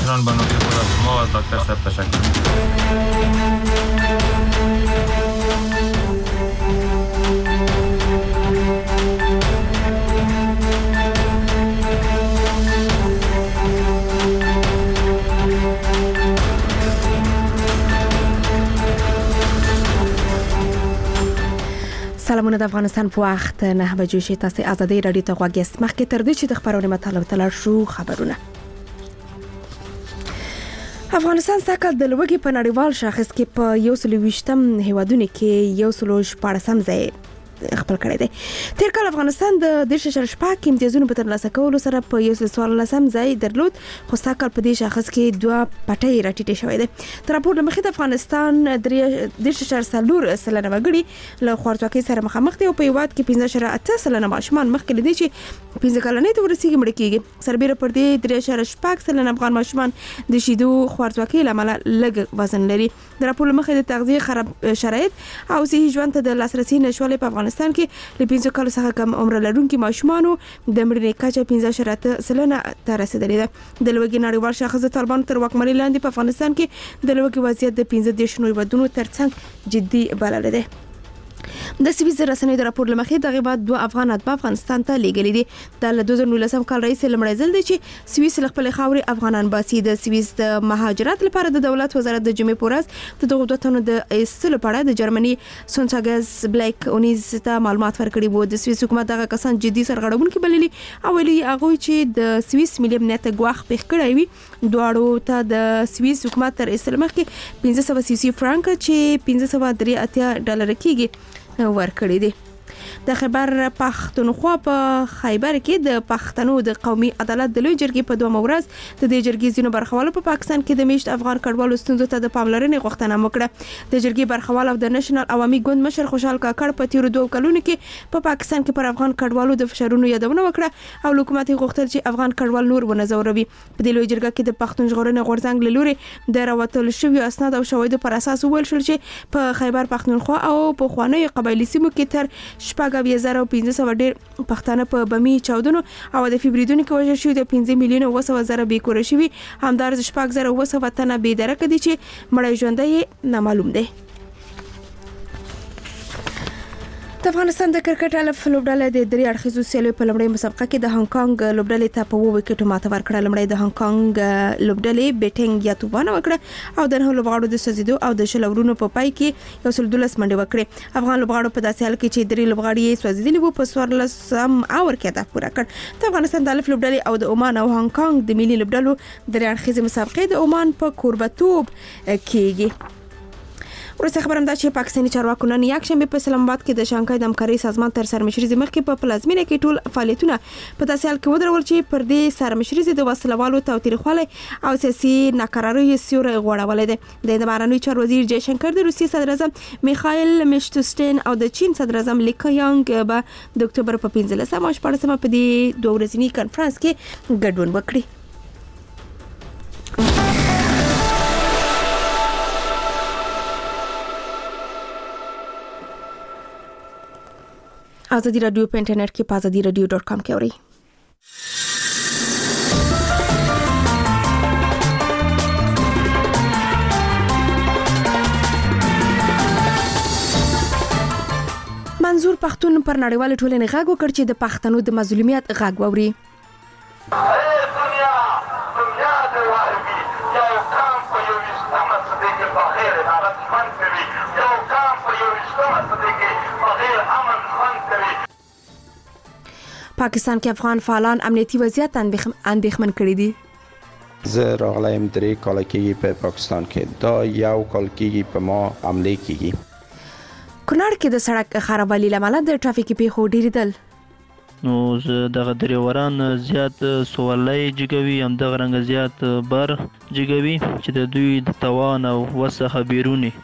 مشران به نوبه خود از ما و از دکتر صاحب تشکر. سلامونه د افغانستان په وخت 9 بجې شي. تاسو ازادي رادیو ته غوږ یاست. مخکې تر دې چې د خبرونو مطلب تلل شو خبرونه. افغانستان ساکل د لوګي په نړیوال شاخص کې په 120م هیوادونو کې 114 ځای خپل کړی دی. تیر کال افغانستان د 14 امتیازونو په ترلاسه کولو سره په 114 ځای درلود، خو ساکل په دې شاخص کې 2 پټۍ راټیټې شوې ده. تر راپور مخې د افغانستان 14 سلنه وګړي له خوارځواکۍ سره مخامخ دي او په هیواد کې 15.8 سلنه ماشومان مخکې لدی چې 15 کلنۍ ته ورسیږي مړ کېږي. سربېره پر دې 3.8 سلنه افغان ماشومان د شیدو خوارځواکۍ لامل لږ وزن لري. د راپور مخې د تغذیه خراب شرایط او صحي ژوند ته د لاسرسي نشوالي په افغانستان کې له 15 کالو څخه کم عمر لرونکي ماشومانو د مړینې کچه 15.8 سلنه ته رسیدلې ده. د لوګي نړیوال شاخص د طالبانو تر واکمنۍ لاندې په افغانستان کې د لوګي وضعیت د 15 هیوادونو ترڅنګ جدي بلل دی. د سویس رسنیو د راپور لمخې دغه بعد 2 افغان اتباع افغانستان ته لیږلي دي. د 2019 کال رئیس لمړی ځل دی چې سویس خپل خاوري افغانان باسي. د سویس د مهاجرت لپاره د دولت وزارت د جمعې پورز د دغه دوتانو د ایستلو لپاره د جرمني سونټاګز بلیک اونیز ته معلومات ورکړي وو. د سویس حکومت دغه کسان جدي سرغړونکي بللي او ویلي هغه چې د سویس ملي امنیت ګواښ پېښ کړی وي. دواړو ته د سویس حکومت تر ایستلو مخکې 1500 سویسي فرانک چې 1583 ډالر کېږي ورکړي دي. د خیبر پښتونخوا په خیبر کې د پښتنو د قومي عدالت د لوی جرګې په 2 ورځ د دې جرګې ځینو برخوالو په پاکستان کې د میشت افغان کډوالو ستونزو ته د پاملرنې غوښتنه وکړه. د جرګې برخوال او د نېشنل عوامي ګوند مشر خوشحال کاکړ په تیرو 2 کلونو کې په پاکستان کې پر افغان کډوالو د فشارونو یادونه وکړه او حکومت غوښتل چې افغان کډوال نور ونځوروي. په دې لوی جرګه کې د پښتون ژغورنې غورځنګ له لوري د راوتل شوی اسناد او شواهد پر اساس ویل شول چې په خیبر پښتونخوا او په خواني قبایلی سیمو کې تر 1500 ډیر پښتانه په بمی چاودنو او د فبرवरी کې وژل شوي د 15 میلیونه وسو بې کور شوي، همدارس 4000 تنه بې درکه دي چې مړی ژوندۍ نامعلوم دی. د افغانستان د کرکټ الف لوبډله د درې اړخیزو سیالیو په لومړۍ مسابقه کې د هانګ کانګ لوبډلې ته په 2 وکټو ماته ورکړه. لومړی د هانګ کانګ لوبډلې بیټینګ یا توپانه وکړه او د نه لوبغاړو د سزیدو او د شلورونو په پای کې 112 منډې وکړې. افغان لوبغاړو په داسې حال کې چې درې لوبغاړي یې سوځیدلي وو په 14 اور کې هدف پوره کړ. د افغانستان د الف لوبډلې او د عمان او هانګ کانګ د ملي لوبډلو درې اړخیزې مسابقې د عمان په کوربتوب کېږي. ورسته خبرم دا چې پاکستاني چارواکو نن یکشنبه په اسلام آباد کې د شانګهای د همکارۍ سازمان تر سرمشري مخکې په پلازمینه کې ټول فعالیتونه په داسې حال کې ودرول چې پر دې سرمشري د وسلوالو تاوتریخوالی او سیاسي ناکرارۍ سیوری غوړولې ده. د بهرنیو چارو وزیر جای شنکر، د روسیې صدر اعظم میخائیل میشوستین او د چین صدر اعظم لی کیانګ به د اکتوبر په 15 او 14 په دې 2 ورځني کانفرنس کې ګډون وکړي. ازادي رادیو په انټرنیټ کې په azadiradio.com کې اورئ. منظور پښتون پر نړیوال ټولنې غږ وکړ چې د پښتنو د مظلومیت غږ ووري. پاکستان کې افغان فعالان امنیتي وضعیت اندېښمن کړي دي. زه راغلم 3 کال کېږي په پاکستان کې، دا 1 کال کېږي په ما حمله کېږي. کونړ کې د سړک خرابوالي لامل د ټرافیکي پیښو ډیریدل. نو زه دغه دریوران زیات سوالای جګوي، هم دغه رنګ زیات بار جګوي چې د دوی د توان او وسه بیرونی.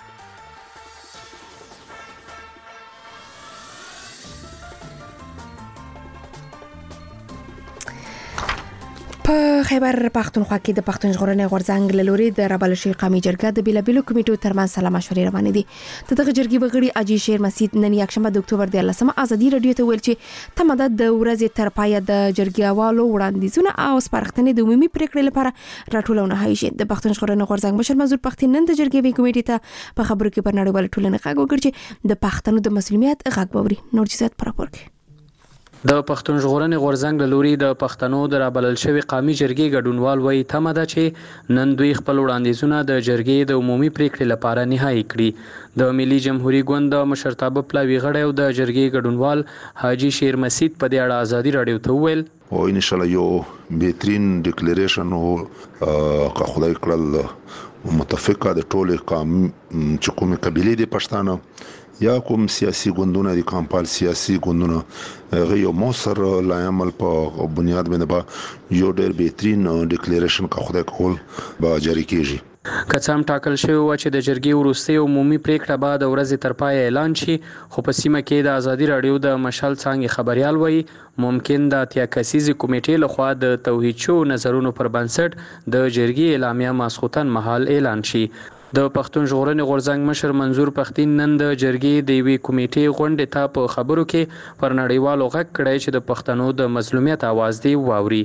په خیبر پختونخوا کې د پښتون ژغورنې غورځنګ له لوري د رابل شي قومي جرګه د بیلابیلو کمیټو ترمنځ سلا مشورې روانې دي. دغه جرګې بغړي اجي شیر مسید نن یکشنبه د اکتوبر 13 ازادي رادیو ته ویل چې تماده د ورځې تر پایه د جرګیوالو وړاندیزونه او سپارښتنې د عمومي پریکړې لپاره راټولونه هیڅ د پښتون ژغورنې غورځنګ مشر منظور پښتين نن د جرګې کمیټې ته په خبرو کې پر نړیوال ټولنې غږ وکړ چې د پښتنو د مسلمیت غږ بوري. نور جزئیات پر راپور کې د پښتون ژغورنې غورځنګ له لوري د پښتنو د رابلل شوی قومي جرګې ګډونوال وایي تمه ده چې نن دوی خپل وړاندیزونه د جرګې د عمومي پریکړې لپاره نهایی کړي. د ملي جمهوریت ګوند د مشرتابه پلاوي غړی او د جرګې ګډونوال حاجی شیر مسید په دې اړه ازادي رادیو ته وویل او ان شاء الله یو بهترین ډیکلیریشن او که خدای کړل متفقه د ټوله قوم چې کومه قبيله دي پښتانه یا کوم سیاسي ګوندونه دي کمپال سیاسي ګوندونه غيو موثر لا عمل په بنیاد باندې با یو ډېر بهترین ډیکلیریشن کا خدای کول با جاری کیږي. کڅام ټاکل شوی و چې د جرګې وروستي عمومي پریکړه بعد ورځ تر پای اعلان شي خو په سیمه کې د ازادي رادیو د مشال څنګه خبريال وایي ممکن د اتیا کسیزي کمیټې لخوا د توحید شو نظرونو پر بنسټ د جرګې اعلامیه ماسخوتن محل اعلان شي. د پښتون ژغورنې غورځنګ مشر منظور پښتين نن د جرګې د وی کمیټې غونډې ته په خبرو کې پر نړیوالو غږ کړی چې د پښتنو د مظلومیت आवाज دی واوري.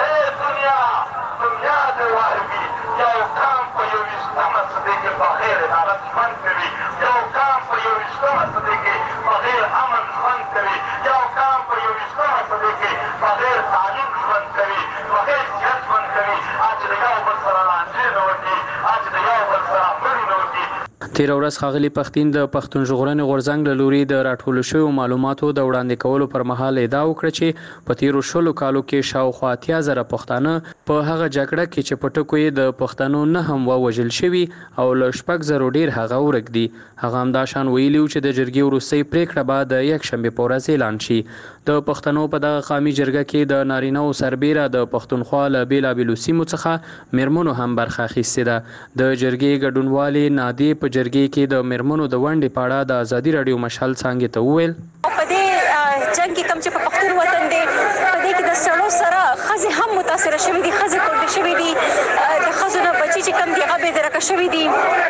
تیر ورځ ښاغلي پښتين د پښتون ژغورنې غورځنګ له لوري د راټولو شویو معلوماتو د وړاندې کولو پر مهال ادعا وکړه چې په تیرو شلو کالو کې شاوخوا 80,000 پښتانه په هغه جګړه کې چې په ټکو یې د پښتنو نه هم ووژل شوي او له 6,000 ډیر هغه ورک دي. هغه همداشان ویلي چې د جرګې وروستۍ پریکړه به د یکشنبې په ورځ اعلان شي. د پښتنو په دغه قومي جرګه کې د نارینه او سربیره د پښتونخوا له بیلابیلو سیمو څخه میرمنو هم برخه اخیستې ده. د جرګې ګډونوالې نادي په جرګې کې د میرمنو د ونډې په اړه د ازادي رادیو مشال څنګه ته وویل په دې جنگ کې کوم چې په پښتون وطن دی په دې کې د سړو سره خزي هم متاثر شوي دي خزي کوټ شوي دي د خزونه بچي چې کم دی هغه به درکه شوي دي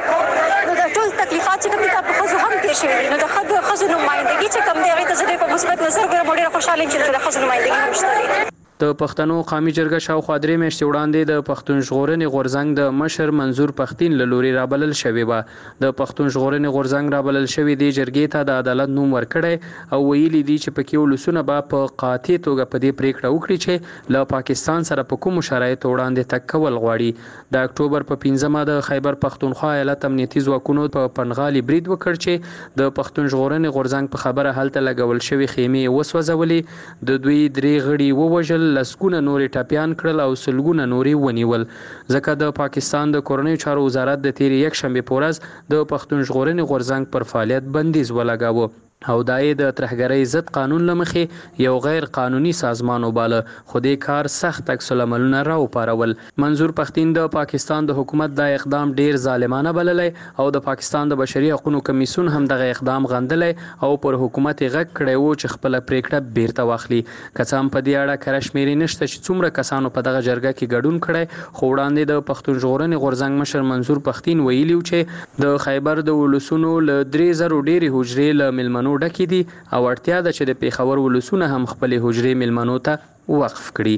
نو د ټول تکلیفات چې کوم دي په خزو هم تیر شوي دي نو د خزو نمائندګي چې کم دی هغه ته زه په مثبت نظر ګورم ډېر خوشاله چې د خزو نمائندګي هم شته. د پښتنو قومي جرګه شاوخوا 3 میاشتې وړاندې د پښتون ژغورنې غورځنګ د مشر منظور پښتين له لوري رابلل شوی و. د پښتون ژغورنې غورځنګ رابلل شوی دی جرګې ته د عدالت نوم ورکړی او ویلي دي چې پکې ولسونه به په قاطع توګه په دې پریکړه وکړي چې له پاکستان سره په کوم شرایطو وړاندې تک کول غواړي. د اکتوبر په 15مه د خیبر پښتونخوا ایالت امنیتي ځواکونو په پنغالي برید وکړ چې د پښتون ژغورنې غورځنګ په خبره هلته لګول شوی خیمه وسوځولې. د دوی 3 غړي ووژل لسګونه نورې ټاپیان کړل او سلګونه نورې ونیول. ځکه د پاکستان د کورنیو چارو وزارت د تیر یکشنبې په ورځ د پښتون ژغورنې غورځنګ پر فعالیت بندیز ولګاوه او دای د ترهګرۍ ضد قانون لمخې یو غیر قانوني سازمان وباله خو دې کار سخت عکس العملونه راوپارول. منظور پښتين د پاکستان د حکومت د اقدام ډیر ظالمانه بللی او د پاکستان د بشري حقوقو کمیسیون هم دغه اقدام غندلی او پر حکومت غږ کړی و چې خپل پریکړه بیرته واخلي. کڅام په دې اړه کرشمیري نشته چې څومره کسانو په دغه جرګه کې ګډون کړی خو وړاندې د پښتون ژغورنې غورځنګ مشر منظور پښتين ویلي چې د خیبر د ولسونو له 3,000 ډېری حجرې له ملمنو ډکې دي او اړتیا ده چې د پیښور ولسونه هم خپل حجرې ملمنو ته وقف کړي.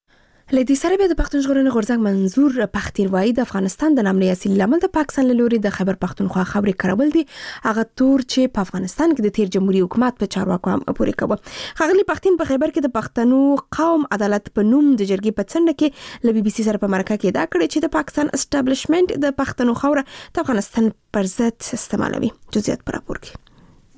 لدی سره به د پښتون ژغورنې غورځنګ منظور پښتين وایي د افغانستان د نامنې اصلي لامل د پاکستان له لوري د خیبر پښتونخوا خبرې کارول دي هغه تور چې په افغانستان کې د تیر جمهوریت حکومت په چارواکو هم پورې کوي. خغلی پښتين په خیبر کې د پښتنو قوم عدالت په نوم د جرګې په څنډه کې ل بي بي سي سره په مرکه کې دا کړی چې د پاکستان اسټابلیشمنت د پښتنو خوره د افغانستان پر ضد استعمالوي. جزئیات پر راپور کې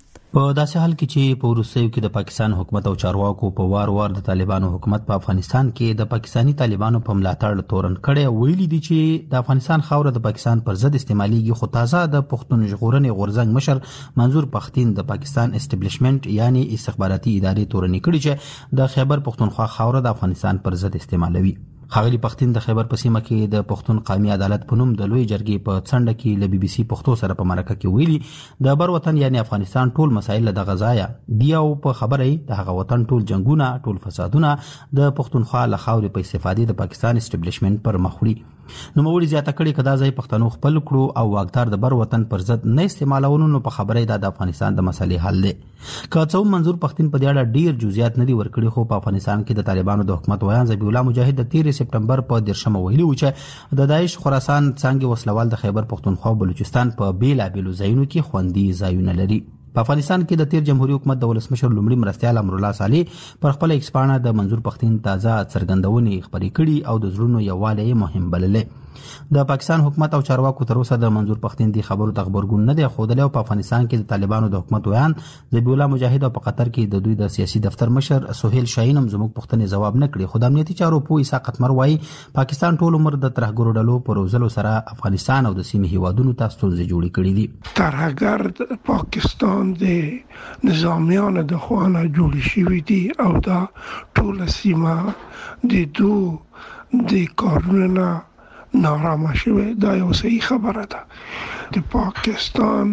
په داسې حال کې چې په روسیو کې د پاکستان حکومت او چارواکو په وار د طالبانو حکومت په افغانستان کې د پاکستانی طالبانو په ملاتړ تورن کړي ویلي دي چې د افغانستان خاوره د پاکستان پر ضد استعماليږي. خو تازه د پښتون ژغورنې غورځنګ مشر منظور پښتين د پاکستان اسټابلیشمنت یعنی استخباراتي ادارې تورن کړي چې د خیبر پښتونخوا خاوره د افغانستان پر ضد استعمالوي. ښاغلي پښتين د خیبر په سیمه کې د پښتون قومي عدالت په نوم د لوی جرګې په څنډه کې ل BBC پښتو سره په مرکه کې ویلي د بر وطن یعنی افغانستان ټول مسایل د غزایا دی او په خبره د هغه وطن ټول جنگونه ټول فسادونه د پښتونخوا له خاورې په استفادې د پاکستان اسټابلیشمنت پر مخ وړي. نو موري زیاته کړي کدا ځای پښتنو خپل کړو او واګدار د بر وطن پر ضد نه استعمالونو نو په خبره د افغانستان د مسلې حل دی. که څو منظور پښتين په دې اړه ډیر جزئیات نه دي ورکړي خو په افغانستان کې د طالبانو د حکومت ویان ذبیح الله مجاهد د 13 سپټمبر په 10 ویلي و چې د داعش خراسان څنګه وسلوال د خیبر پښتونخوا بلوچستان په بیلابیلو ځایونو کې خوندي ځایونه لري. په افغانستان کې د تیر جمهوریت حکومت د ولسمشر لومړي مرستیال امر الله صالح پر خپل ایکس پاڼه د منظور پښتين تازه څرګندونې خبرې کړي او د زړونو یووالی مهم بللې. د پاکستان حکومت او چارواکو تر اوسه د منظور پښتين دی خبرو ته خبرګون نه دی خوده په افغانستان کې د طالبانو د حکومت ویان ذبیح الله مجاهد او په قطر کې د دوی د سیاسي دفتر مشر سہیل شاهین هم زموږ پوښتنې جواب نه کړي. خو د امنیتي چارو په اساقت مر وایي پاکستان ټول عمر د ترهګرو ډلو پر وزلو سره افغانستان او د سیمې هیوادونو ته ستونزې جوړې کړې دي. ترهګر پاکستان د نظامیان د خوانه جوړ شوی دي او دا ټول سیمه د دو د کارونه نارامه شوه. دا یو صحیح خبره ده. د پاکستان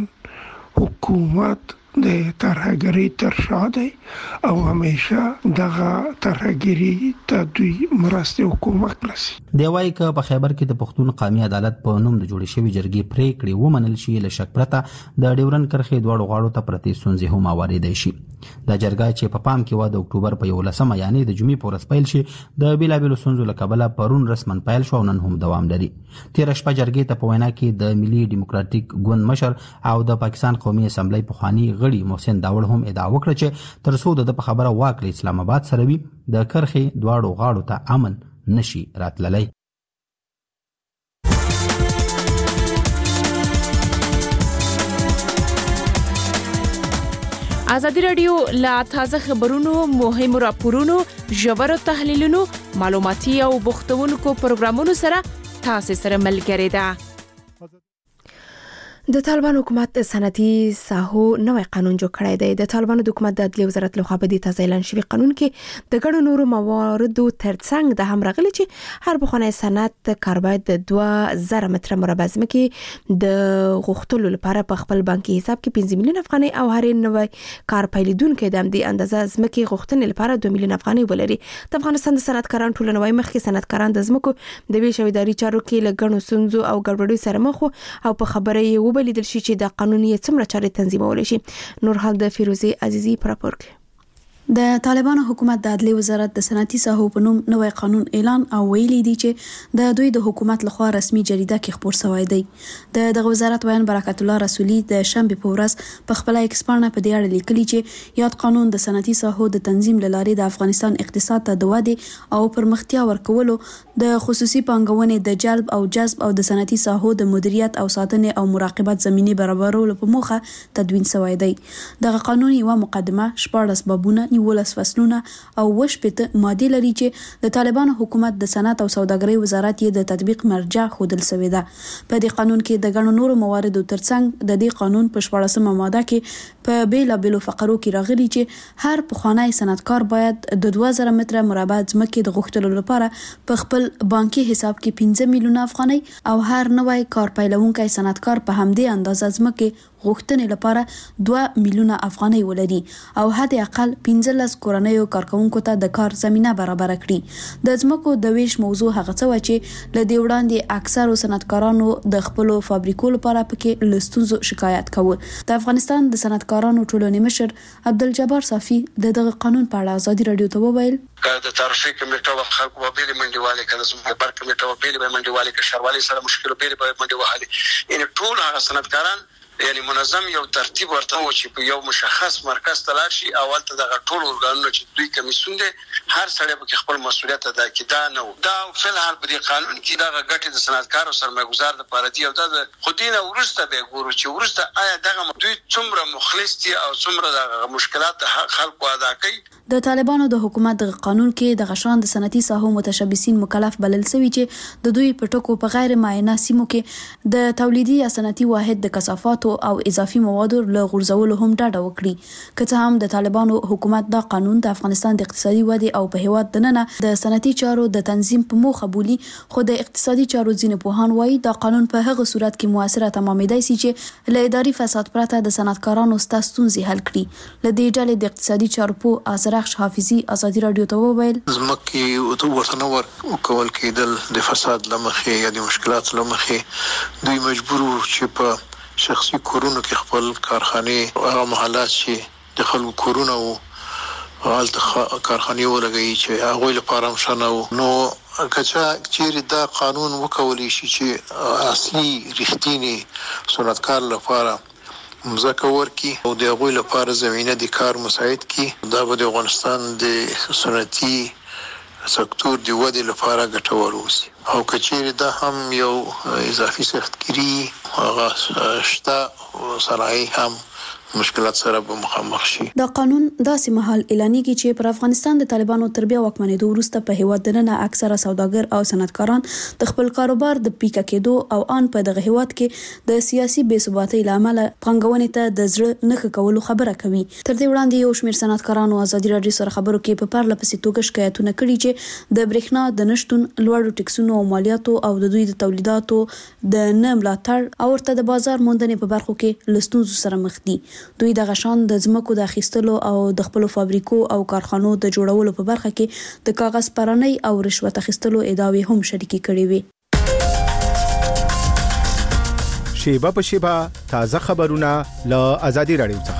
حکومت د ترهګری تر شا دی او همیشه دغه ترهګری ته دوی مرسته حکومت لسی. دی وايي ک په خیبر کې د پښتون قومي عدالت په نوم د جوړ شوی جرګې پریکړې ومنل شي له شک پرته د ډیورن کرخې دوړو غاړو ته پرتی سنځي هم اوریدای شي. د جرګه چې په پام کې و د اکتوبر په 11 یعنی د جمعې په ورځ پیل شي د بیلابیلو سنځو لکبله پرون رسمن پیل شو نن هم دوام لري. تیر شپه جرګې ته په وینا کې د ملي ډیموکراټیک ګوند مشر او د پاکستان قومي اسمبلی پخوانی غړي محسن داوړ هم ادعا وکړه چې تر څو د په خبره واکله اسلام آباد سره وي د کرخې دواړو غاړو ته امن نشي راتللی. ازادي رادیو لا تازه خبرونو مهم راپورونو ژور تحلیلونو معلوماتي او بوختونکو پروګرامونو سره تاسو سره ملګری ده. د طالبان حکومت صنعتي ساحو نوې قانون جوړ کړی دی. د طالبانو د حکومت د عدلیې وزارت لخوا په دې تازه اعلان شوی قانون کې د ګڼو نورو مواردو ترڅنګ د هم راغلي چې هر بخونی صنعت کار باید د 2000 متره مربع ځمکې د غوښتلو لپاره په خپل بانکي حساب کې 5 میلیون افغانۍ او هر نوې کار پیلېدونکو د همدې اندازه ځمکې غوښتنې لپاره 2 میلیون افغانۍ ولري. د افغانستان د صنعتکاران ټولنوي مخکې صنعتکاران د ځمکو د ویش او اداري چارو کې له ګڼو ستونزو او ګډوډۍ سره مخ او په خبره یې وبلیدل شي چې د قانوني څومره چارې تنظیمول شي. نور حال د فیروزي عزیزی پر راپور کې. د طالبانو حکومت د عدلیې وزارت د صنعتي ساحو په نوم نوې قانون اعلان او ویلي دی چې د دوی د حکومت لخوا رسمي جریده کې خبر شوی دی. دغه وزارت ویان برکت الله رسولي د شنبه په ورځ په خپل ایکس پاڼه په دې اړه لیکلي چې یاد قانون د صنعتي ساحو د تنظیم لارې د افغانستان اقتصاد ته د ودې او پرمختیا ورکولو د خصوصي پانګونې د جلب او جذب او د صنعتي ساحو د مدیریت او ساتنې او مراقبت زمینه برابرولو په موخه تدوین شوی دی. دغه قانون یو مقدمه 14 بابونه 19 فصلونه او 18 ماده لري چې د طالبانو حکومت د صنعت او سوداګرۍ وزارت یې د تطبیق مرجع خودل شوی ده. په دې قانون کې د ګڼو نورو مواردو ترڅنګ د دې قانون په 14مه ماده کې په بیلابیلو فقرو کې راغلي چې هر پخوانی صنعتکار باید د 2000 متره مربع ځمکې د غوښتلو لپاره په خپل بانکي حساب کې 15 میلیون افغانۍ او هر نوی کار پیلونکی صنعتکار په همدې اندازه ځمکې غوښتنې لپاره 2 میلیون افغانۍ ولري او حد اقل 15 کورنیو کارکونکو ته د کار زمينه برابر کړي. د ځمکو د ویش موضوع هغه څه و چې ل دې وړاندې اکثرو صنعتکارانو د خپل فابریکو لپاره پکې لستونزو شکایت کاوه. د افغانستان د صنعتکارانو ټولنې مشر عبدالجبار صافي دغه قانون په اړه ازادي رادیو ته وویل د تعرفي کمیټه او خلکو په بیل منډیواله کله زموږ بر کمیټه او بیل منډیواله کې شروالي سره مشکل بیل منډیواله ان ټول هغه صنعتکاران یعنی منظم یو ترتیب ورته و چې په یو مشخص مرکز ته لاړ شي اول ته دغه ټول ارګانونه چې دوی کمیسیون دي هر سړی به خپل مسولیت ادا کړي. دا نه دا فلحال په دې قانون کې دغه ګټې د صنعتکار او سرمایه‌ګزار لپاره دی او دا خودینه ورسته به ګورو چې ورسته آیا دغه دوی څومره مخلص دي او څومره د مشکلات د خلکو ادا کوي. د طالبانو د حکومت د قانون کې د غشان د صنعتي ساحو متشبثین مکلف بلل شوی چې د دوی په ټکو په غیر معینه سیمو کې د تولیدي یا صنعتي واحد د کثافات مالیاتو او اضافي موادو له غورځولو هم ډاډه وکړي. که څه هم د طالبانو حکومت دا قانون د افغانستان د اقتصادي ودې او په هیواد دننه د صنعتي چارو د تنظیم په موخه بولي، خو د اقتصادي چارو ځینې پوهان وایي دا قانون په هغه صورت کې موثره تمامېدای شي چې له اداري فساد پرته د صنعتکارانو ستاسو ستونزې حل کړي. له دې ډلې د اقتصادي چارو په ازرخش حافظي ازادي رادیو ته وویل زمکه ورته ورکول کېدل د فساد لمخې یا د مشکلات لمخې دوی مجبور چې په شخصي کورونو کې خپل کارخانه او محلات چې د خلکو کورونه او حالت کارخانه ولګي چې هغه لپاره مشانه نو کچا چیرې دا قانون وکولای شي چې اصلي رښتینی صنعتکار لپاره مزکه ورکی او د هغوی لپاره زمینه د کار مساعد کی. دا به د افغانستان د صنعتي سکتور د ودې لپاره ګټور وسی او کچېره دا هم یو اضافي سختګيري هغه شته صنایع هم مشکلات سره به مخامخ شي. دا قانون داسې مهال اعلانېږي چې پر افغانستان د طالبانو تر بیا واکمنېدو وروسته په هیواد دننه اکثره سوداګر او صنعتکاران د خپل کاروبار د پیکه کېدو او ان په دغه هیواد کې د سیاسي بې ثباتۍ لامل پنګونې ته د زړه نه کولو خبره کوي. تر دې وړاندې یو شمېر صنعتکارانو ازادي رادیو سره خبرو کې په پرله پسې توګه شکایتونه کړي چې د برېښنا د نشټون، لوړو ټکسونو او مالیاتو او د دوی د تولیداتو د نه ملاتړ او ورته د بازار موندنې په برخو کې له ستونزو سره مخ دي. دوی د غشان د ځمکو د اخیستلو او د خپل فابریکو او کارخانو د جوړولو په برخه کې د کاغذ پرانۍ او رشوت اخیستلو ادعاوې هم شریکې کړې وي. شیبه په شیبه تازه خبرونه له آزادي رادیو څخه.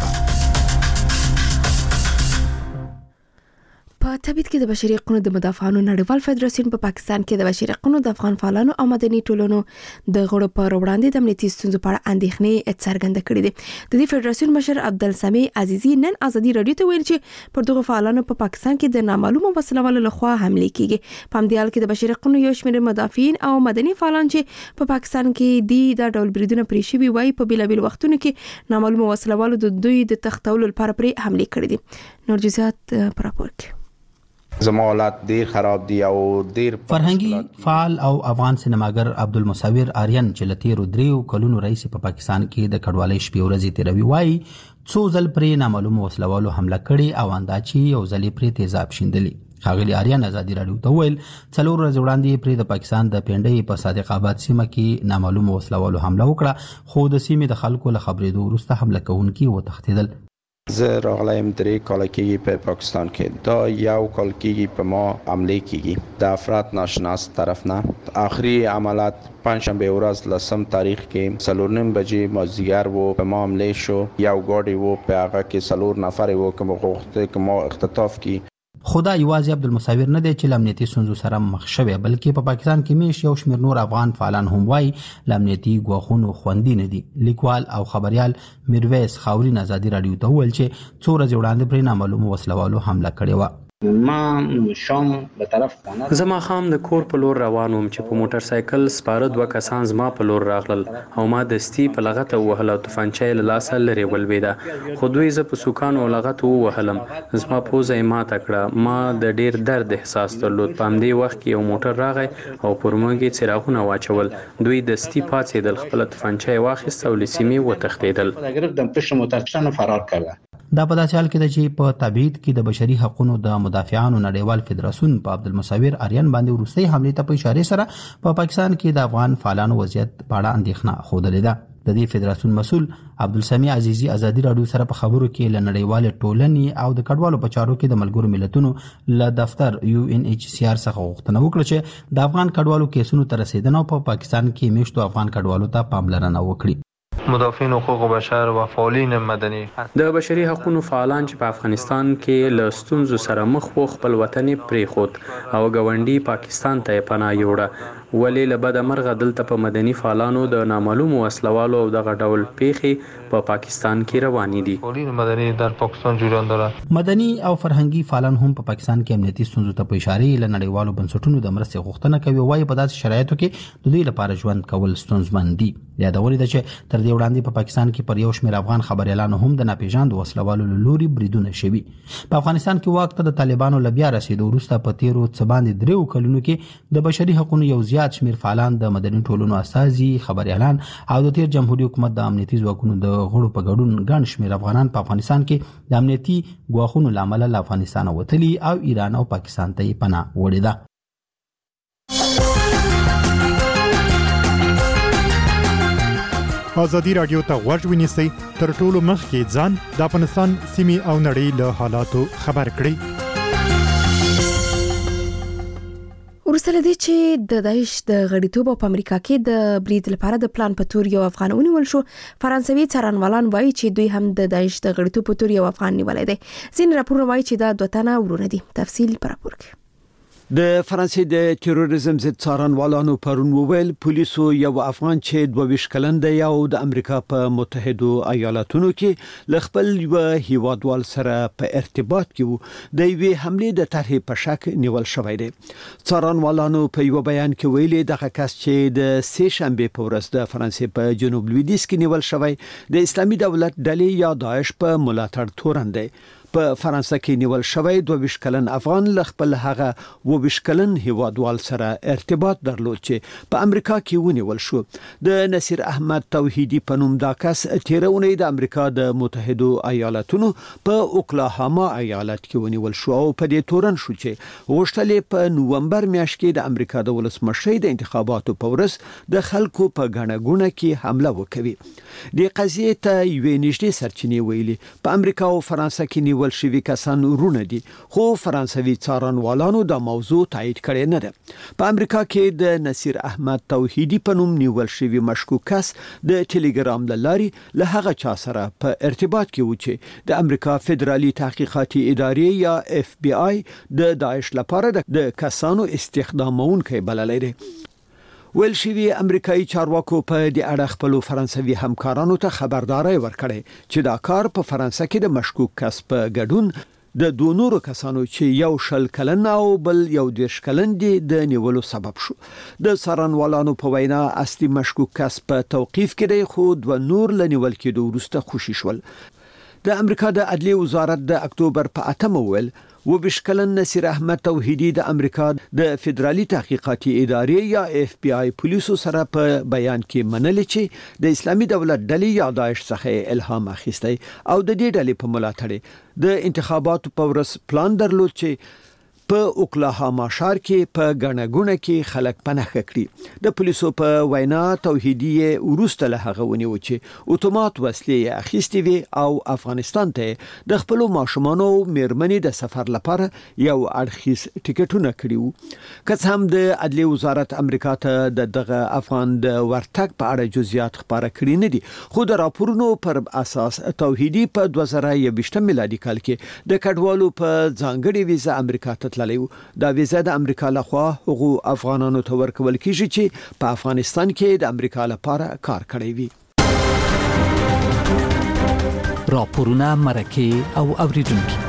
په تبعید کې د بشري حقوقو د مدافعانو نړیوال فدراسیون په پاکستان کې د بشري حقوقو د افغان فعالانو او مدني ټولنو د غړو پر وړاندې د امنیتي ستونزو په اړه اندېښنې څرګنده کړې دي. د دې فدراسیون مشر عبدالسمیع عزیزي نن آزادي رادیو ته ویل چې پر دغه فعالانو په پاکستان کې د نامعلومو وسلوالو لخوا حمله کیږي. په همدې حال کې د بشري حقوقو یو شمېر مدافعین او مدني فعالان چې په پاکستان کې دي د ډول بریدونه پرې شوي وایي په بیلابیل وختونو کې نامعلومو وسلوالو د دوی د تختولو لپاره پرې حمله کړې دي. نور جزئیات پر راپور کې. زموالات ډیر خراب دي او ډیر فرهنګي فعال او افغان سینماګر عبدالمصور آریان چې لتیرو دریو کلونو رئیس په پاکستان کې د کډوالۍ شپې ورځې تیروي وایي څو ځل پرې نامعلوم وسلوالو حمله کړې او انداچی یو ځل پرې تیزاب شیندلي. ښاغلي آریان آزادي رادیو ته ویل 4 ورځې وړاندې پرې د پاکستان د پنډۍ په صادق آباد سیمه کې نامعلوم وسلوالو حمله وکړه خو د سیمې د خلکو له خبرېدو وروسته حمله کوونکي وتښتېدل. زه راغلم 3 کال کېږي په پاکستان کې دا یو کال کېږي په ما حمله کېږي د افراد ناشناس طرف نه. آخري عملیات پنځشنبه ورځ لسم تاریخ کې 4:30 بجې مازدیګر وو په ما حمله شو. یو ګاډي وو په هغه کې 4 نفر وو کوم غوښته کوم اختطاف کی. خدا یوازې عبدالمصور نه دی چې امنیتي ستونزو سره مخ شوی بلکې په پاکستان کې میش یو شمېر نور افغان فعالان هم وایي امنیتي ګواښونو خوندي نه دي. لیکوال او خبريال میرویس خاورین آزادي رادیو ته ویل چې 4 ورځې وړاندې پر نامعلوم وسلوالو حمله کړې و. ما شام به طرف زما خام د کور په لور روانوم چې په موټر سایکل سپاره 2 کسان زما په لور راغلل او ما دستی په لغته وهله توفانچې له لاسه لري ولويده خو دوی ز په سوکان او لغته وهلم زما پوزه ما تکړه ما د ډیر درد احساس درلود. په همدې وخت کې یو موټر راغی او پر موږ څراغونه واچول. دوی دستی پاتې د خپل توفانچې واخیست او لسیمې وتښتیدل. گرفتم پشت موټر کشان فرار کړه. دا په داسې حال کې ده چې په تبعید کې د بشري حقوقو د مدافعانو نړیوال فدراسیون په عبدالمصور آریان باندې وروستۍ حمله ته په اشاره سره په پاکستان کې د افغان فعالانو وضعیت په اړه اندېښنه خوده ده. د دې فدراسیون مسول عبدالسمیع عزیزي آزادي رادیو سره په خبرو کې له نړیوال ټولنې او د کډوالو په چارو کې د ملګرو ملتونو له دفتر UNHCR څخه غوښتنه وکړه چې د افغان کډوالو کیسونو تر رسیدنه په پاکستان کې میشتو افغان کډوالو ته پاملرنه وکړي. مدافعین حقوق بشر و فعالین مدني د بشري حقوقو فعالان چې په افغانستان کې له ستونزو سره مخ وو خپل وطن پریخوت او ګاونډي پاکستان ته پناه یوړه. ولې له بده مرغه دلته په مدني فعالانو د نامعلومو وسلوالو او دغه ډول پیښې په پاکستان کې روانې دي. فعالین مدني در پاکستان جوړان دره مدني او فرهنګي فعالان هم په پاکستان کې امنیتي ستونزو ته په اشاره له نړیوالو بنسټونو د مرستې غوښتنه کوي. وايي په داسې شرایطو کې د دوی لپاره ژوند کول ستونزمن دي. یادونه ده چې تر دې وړاندې په پاکستان کې پر یو شمېر افغان خبريالانو هم د ناپېژاندو وسلوالو لوري بریدونه شوي. په افغانستان کې واک ته د طالبانو لبیا رسیدو وروسته په تیرو څه باندې 3 کلونو کې د بشري حقوقو یو زیات شمېر فعالان د مدني ټولنو استازي خبريالان او د تیر جمهوریت حکومت د امنیتي ځواکونو د غړو په ګډون ګڼ شمېر افغانان په افغانستان کې د امنیتي ګواښونو لامل له افغانستان وتلي او ایران او پاکستان ته پناه وړي ده. ازادي رادیو ته غوږ ونیسئ تر ټولو مخکې ځان د افغانستان سیمې او نړۍ له حالاتو خبر کړئ. ورسره دي چې د داعش د غړیتوب په امریکا کې د برید لپاره د پلان په تور یو افغان ونیول شو. فرانسوي څارنوالان وایي چې دوی هم د داعش د غړیتوب په تور یو افغان نیولای دي. ځینې راپورونه وایي چې دا 2 تنه ورونه دي. تفصیل پر راپور کې. د فرانسې د تروریزم ضد څارنوالانو پرون وویل پولیسو یو افغان چې 22 کلن دی او د امریکا په متحده ایالاتونو کې ل خپل یو هیوادوال سره په ارتباط کې وو د یوې حمله د طرحې په شک نیول شوی دی. څارنوالانو په یو بیان کې ویلي دغه کس چې د سه شنبه په ورځ د فرانسې په جنوب لویدیځ کې نیول شوی د اسلامي دولت ډلې یا داعش په ملاتړ تورن دی. په فرانسه کې نیول شوی 22 کلن افغان ل خپل هغه 22 کلن هیوادوال سره ارتباط درلود چې په امریکا کې ونیول شو. د نصیر احمد توحیدی په نوم دا کس تیرونه د امریکا د متحده ایالاتونو په اوکلاهاما ایالت کې ونیول شو او په دې تورن شو چې غوښتل په نوومبر میاشت کې د امریکا د ولسمشۍ د انتخاباتو په ورځ د خلکو په غاڼګونه کې حمله وکړي. د قضیې ته یوې نږدې سرچینې ویلي په امریکا او فرانسه کې نیول شوی کسان ورونه دي خو فرانسوي څارنوالانو دا موضوع تایید کړی نه ده. په امریکا کې د نصیر احمد توحیدی په نوم نیول شوی مشکوک کس د ټلګرام لارې له هغه چا سره په ارتباط کې و چې د امریکا فدرالي تحقیقاتي ادارې یا FBI د داعش لپاره د کسانو استخدامونکي بللی دی. ویل شوی امریکایي چارواکو په دې اړه خپل فرانسوي همکارانو ته خبرداري ورکړې چې دا کار په فرانسه کې د مشکوک کس په ګډون د 2 نورو کسانو چې یو 10 کلن او بل یو 10 کلن دي د نیولو سبب شو. د څارنوالانو په وینا اصلي مشکوک کس په توقیف کې دی خو 2 نور لنیول کېدو وروسته خوشي شول. د امریکا د عدلیه وزارت د اکتوبر په 8 ویل وبشکلن نصیر احمد توحیدی د امریکا د فدرالي تحقیقاتي ادارې یا FBI پولیسو سره په بیان کې منل چې د اسلامي دولت ډلې یا داعش څخه الهام اخیستی او د دې ډلې په ملاتړ د انتخاباتو په ورځ پلان درلود چې په اوکلاهاما ښار کې په غاڼګونه کې خلک پناه کړي. د پولیسو په وینا توحیدی ورسته له هغه ونیو چې اتومات وسلې اخیستي وي او افغانستان ته د خپل ماشومانو میرمنې د سفر لپاره یو اړخیز ټیکټونه کړي وو. که هم د عدلیه وزارت امریکا ته دغه افغان د ورتګ په اړه جزئیات خبره کړي نه دي خو د راپورونو پر اساس توحیدی په 2020 میلادي کال کې د کډوالو په ځانګړي ویزه امریکا ته دا ویزه د امریکا لخوا هغو افغانانو ته ورکول کیږي چې په افغانستان کې د امریکا لپاره کار کړی وي. راپورونه مرکه او اوریدونکو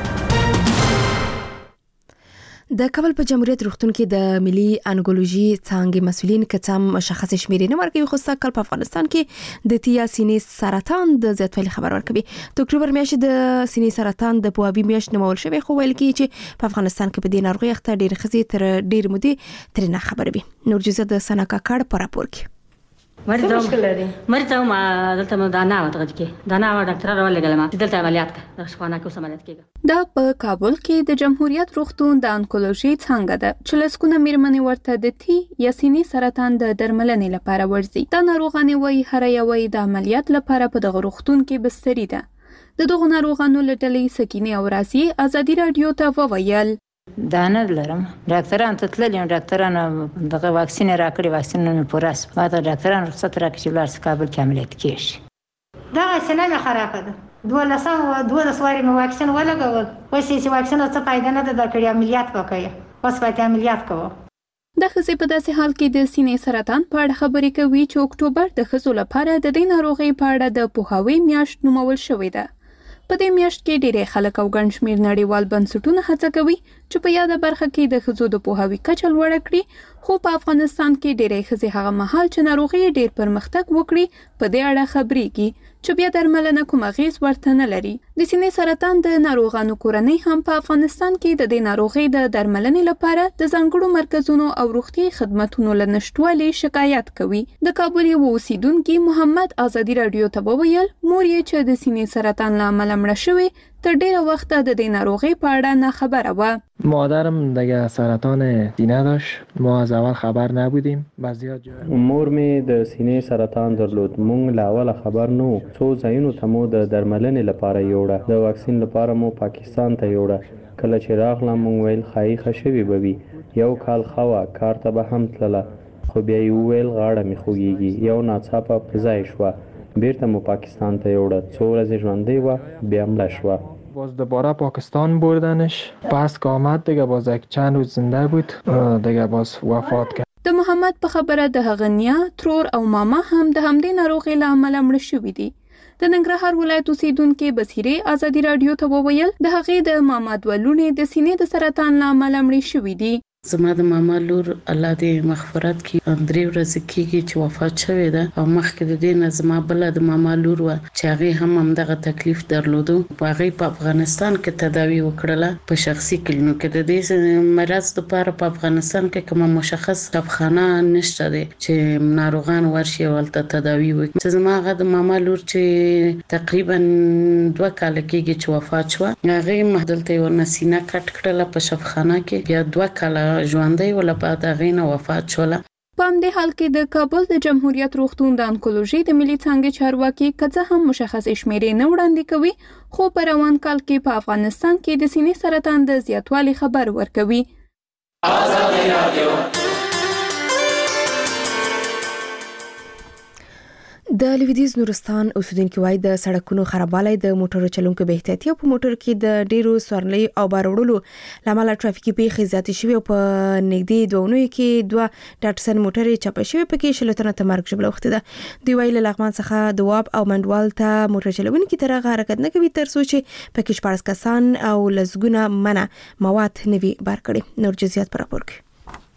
د کابل په جمهوریت روغتون کې د ملي انکولوژي څانګې مسولین کڅم مشخص شمیرې نه ورکوي خو سکل په افغانستان کې د تیا سینې سرطان د زیاتوالي خبر ورکوي. د اکتوبر میاشت د سینې سرطان د پوابي میاشت نومول شوی خو ویل کیږي چې په افغانستان کې په دې ناروغي اخته ډېر خزي تر ډېر مودې تر نه خبر وي. نور جزء د سنا کاکړ په راپور کې مرته ما دلته دانا وته کې دانا ډاکټر راولګل ما دلته عملیات د شپانه کې عملیات کېږي. دا په کابل کې د جمهوریت روغتون د انکولوژي څنګه ده چې لسکونه میرمنې ورته د تی یا سینې سرطان د درملنې لپاره ورځي. دا ناروغانه وای هر یوې د عملیات لپاره په دغه روغتون کې بستري ده. د دغه ناروغانو لټلې سکینه او راسي ازادي رادیو ته وویل دانه لرم ډاکټران ته تللی ډاکټران دغه واکسین راکړي واکسین مې پوراس ما ته ډاکټران رخصت راکړي چې ولر کابل کې عملیات کیږي. دا سینه مې خراب ده 12 واري مې واکسین ولګول اوس چې واکسین څه فائدہ نه ده کړی عملیات وکړي اوس پاتې عملیات کوو. د خزې په داسې حال کې د سینې سرطان په اړه خبرې کوي چې اکتوبر د خزو لپاره د دې ناروغي په اړه د پوهاوي میاشت نومول شوې ده. په دې میاشت کې ډېر خلک او ګڼ شمېر نړیوال بنسټونه هڅه کوي چې په یاده برخه کې د ښځو د پوهاوي کچه لوړه کړي، خو په افغانستان کې ډېری ښځې هغه مهال چې ناروغي ډېر پرمختګ وکړي په دې اړه خبرېږي چې بیا درملنه کوم اغېز ورته نه لري. د سینې سرطان د ناروغانو کورنۍ هم په افغانستان کې د دې ناروغۍ د درملنې لپاره د ځانګړو مرکزونو او روغتیايي خدماتونو له نشټوالي شکایت کوي. د کابل یو اوسیدونکي محمد ازادي رادیو ته وویل مور یې چې د سینې سرطان له امله مړه شوې تر ډیره وخت د دې ناروغۍ په اړه نه خبره وه. مادرم دیگه سرطان سینه داشت، ما از اول خبر نبودیم. مور می د سینې سرطان درلود، مونږ له اوله خبر نه وو. څو ځایونو ته مو د درملنې لپاره یوړه، د واکسین لپاره مو پاکستان ته یوړه. کله چې راغلم مونږ ویل ښایي ښه شوې به وي، یو کال ښه وه، کار ته به هم تلله، خو بیا یې وویل غاړه مې خوږېږي. یو ناڅاپه په ځای شوه، بیرته مو پاکستان ته یوړه. څو ورځې ژوندۍ وه، بیا مړه شوه. باز دوباره پاکستان بردنش، پس که آمد دیگه باز یک چند روز زنده بود، دیگه باز وفات کرد. د محمد په خبره د هغه نیا، ترور او ماما هم د همدې ناروغۍ له امله مړه شوي دي. د ننګرهار ولایت اوسیدونکي بصیرې ازادي رادیو ته وویل د هغې د ماما دوه لوڼې د سینې د سرطان له امله مړې شوي دي. زما د ماما لور الله دې مغفرت کړي، 3 ورځې کېږي چې وفات شوې ده، او مخکې د دې نه زما بله د ماما لور وه چې هغې هم همدغه تکلیف درلودو. هغې په افغانستان کې تداوي وکړله په شخصي کلینیک. د دې مرض لپاره په افغانستان کې کومه مشخص دواخانه نشته دی چې ناروغان ورشي او هلته تداوي وکړي. زما هغه د ماما لور چې تقریبا 2 کاله کېږي چې وفات شوه، هغې دلته یې ورنه سینه کټ کړله په شفخانه کې، بیا 2 کاله ژوندۍ ولا بعد هغې نه وفات شوله. په همدې حال کې د کابل د جمهوریت روغتون د انکولوژي د ملي څانګې چارواکي که څه هم مشخصې شمیرې نه وړاندې کوي، خو په روان کال کې په افغانستان کې د سینې سرطان د زیاتوالي خبر ورکوي. ازادي رادیو د لویدیځ نورستان اوسیدونکو وایي د سړکونو خرابوالی د موټرو چلونکو بې احتیاطي او په موټر کې د ډیرو سورلیو او بار وړلو له امله ټرافیکي پیښې زیاتې شوې او په نږدې 2 اونیو کې 2 ډاټسن موټرې چپه شوې، پکې 20 تنه ته مرګ ژوبله اوښتې ده. دوی وایي له لغمان څخه د واب او منډوال ته موټر چلونکي تر هغه حرکت نه کوي تر څو چې پکې 14 کسان او لسګونه منه مواد نوي بار کړي. نور جزئیات پر راپور کې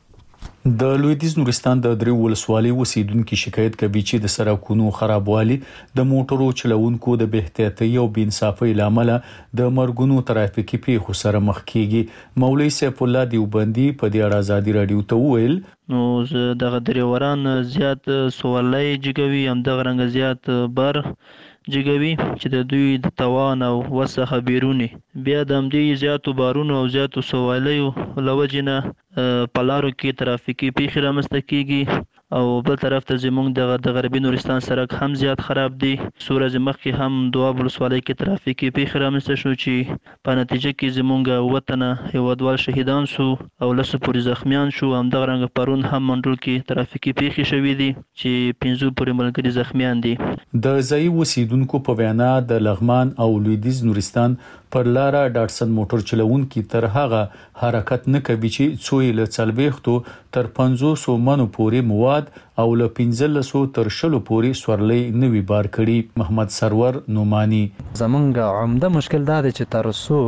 د لویدیځ نورستان د درې ولسوالۍ اوسیدونکو شکایت کوي چې د سړکونو خرابوالي د موټرو چلوونکو د بې احتیاطۍ او بې انصافۍ له امله د مرګونو ترافیکي پیښو سره مخ کیږي. مولوي سیف الله دیوبندي په دې اړه ازادي رادیو ته وویل نو دغه دریوران زیات سوالای جګوي، هم دغه رنګ زیات بار جګوي چې د دوی د توان او وسه بیرونی، بیا د همدې زیاتو بارونو او زیاتو سوالیو لوجنه په لارو کې ترافیکي پیښې رامنځته کیږي. او بل طرف ته زموږ د غربي نورستان سړک هم زیات خراب دی. څو مخکې هم دواب ولسوالۍ کې ترافیکي پیښې رامنځته شو چې په نتیجه کې زموږ وطن هیوادوال شهیدان شو او 10 پورې زخمیان شو. همدغه رنګ پرون هم منډول کې ترافیکي پیښې شوې دي چې 15 پورې ملګري زخمیان دي. د ځای اوسیدونکو په وینا د لغمان او لویدیځ نورستان پر لاره ډاټسن موټر چلوونکي تر هغه حرکت نه کوي چې څو له 40 تر 500 منو پورې مواد او له 1500 تر 20 پورې سورلۍ نوي بار کړي. محمد سرور نومانی زمونږ عمده مشکل دا دی چې تر څو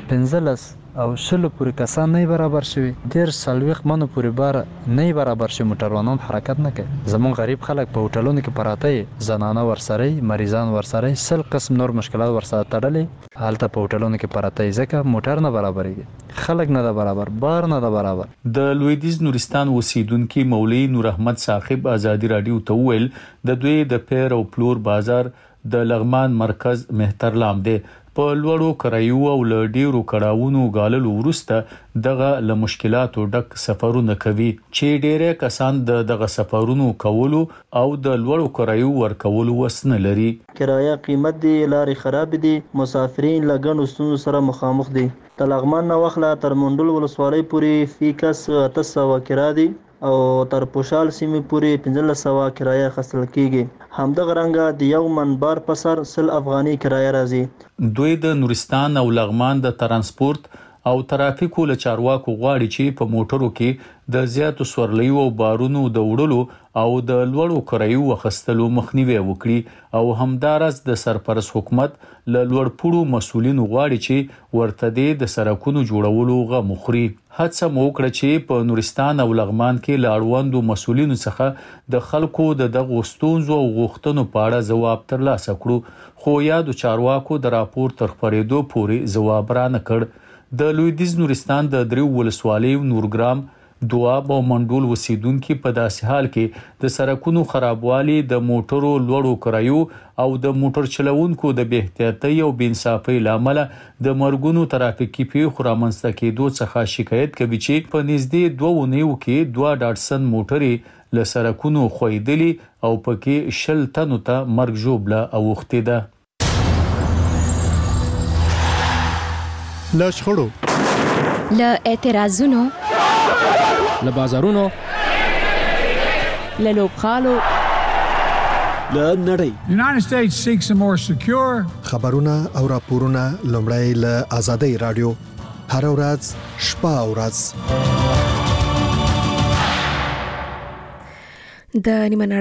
15 او 20 پورې کسان نه برابر شوي، ډیر 40 منو پورې بار نه برابر شي، موټروانان حرکت نه کوي. زمون غریب خلک په هوټلونو کې پراته، زنانه ورسره، مریضان ورسره، 100 قسم نور مشکلات ورسره تړلې، حالت په هوټلونو کې پراته ځکه موټر نه برابرېږي، خلک نه ده برابر، بار نه ده برابر. د لویدیځ نورستان اوسیدونکو مولوي نور احمد صاحب ازادي رادیو ته وویل د دوی د پیر او پلور بازار د لغمان مرکز مهترلام دی. په لوړو کرایو او له ډیرو کړهونو غاللو وروسته دغه له مشکلاتو ډک سفرونه کوي چې ډیره کسان دغه سفرونو کولو او د لوړو کرایو ورکولو وسنه لري. کرایه قیمت دی، لارې خراب دي، مسافرین له ګڼو ستونزو سره مخامخ دي. د لغمان نه واخله تر منډول ولسوالۍ پورې فی کس 800 کرایه دي او تر پوشال سیمې پورې 1500 کرایه اخیستل کیږي. همدغه رنګه د یو من بار په سر 100 افغاني کرایه راځي. دوی د نورستان او لغمان د ترانسپورت او ترافیکو له چارواکو غواړي چې په موټرو کې د زیاتو سورلیو او بارونو د وړلو او د لوړو کرایو وخستلو مخنیوي وکړي او همدارس د سرپرست حکومت له لوړپوړو مسولینو غواړي چې ورته د سړکونو جوړولو غو مخري. هڅه مو وکړه چې په نورستان او لغمان کې لاړوندو مسولینو څخه د خلکو د دغو ستونزو او غوښتنو په اړه ځواب ترلاسه کړو، خو یادو چارواکو د راپور تر خبرېدو پورې ځواب را نه کړ. د لویدیځ نورستان د دریو ولسوالیو نورګرام، دواب او منډول اوسیدونکو په داسې حال کې د سړکونو خرابوالي، د موټرو لوړو کرایو او د موټر چلوونکو د بې احتیاطۍ او بې انصافۍ لامل د مرګونو ترافیکي پیښو رامنځته کېدو څخه شکایت کوي چې په نږدې 2 اونیو کې 2 ډاټسن موټرې له سړکونو خویدلي او پکې 10 تنو ته مرګ ژوبله اوښتې ده. له شخړو، له اعتراضونو، له بازارونو، له لوبغالو، له نړۍ. United States seeks a more secure. خبرونه او راپورونه لومړی له آزادۍ رادیو هر ورځ شپه او ورځ د نیمه